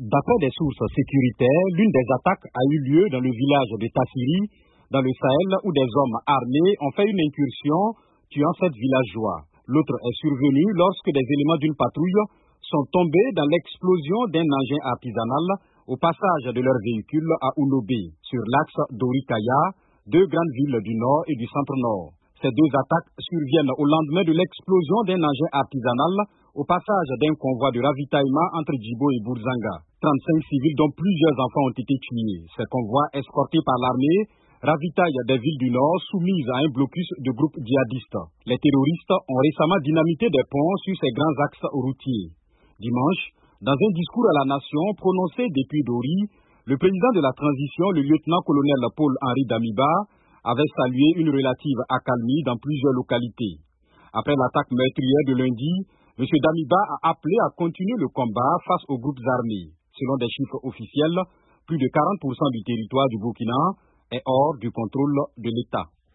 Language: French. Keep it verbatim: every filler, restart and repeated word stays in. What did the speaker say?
D'après des sources sécuritaires, l'une des attaques a eu lieu dans le village de Tassiri, dans le Sahel, où des hommes armés ont fait une incursion, tuant sept villageois. L'autre est survenu lorsque des éléments d'une patrouille sont tombés dans l'explosion d'un engin artisanal au passage de leur véhicule à Ounobé, sur l'axe Dori-Kaya, deux grandes villes du nord et du centre-nord. Ces deux attaques surviennent au lendemain de l'explosion d'un engin artisanal au passage d'un convoi de ravitaillement entre Djibo et Bourzanga. trente-cinq civils dont plusieurs enfants ont été tués. Ces convois, escortés par l'armée, ravitaillent des villes du nord soumises à un blocus de groupes djihadistes. Les terroristes ont récemment dynamité des ponts sur ces grands axes routiers. Dimanche, dans un discours à la nation prononcé depuis Dori, le président de la transition, le lieutenant-colonel Paul-Henri Damiba, avait salué une relative accalmie dans plusieurs localités. Après l'attaque meurtrière de lundi, M. Damiba a appelé à continuer le combat face aux groupes armés. Selon des chiffres officiels, plus de quarante pour cent du territoire du Burkina est hors du contrôle de l'État.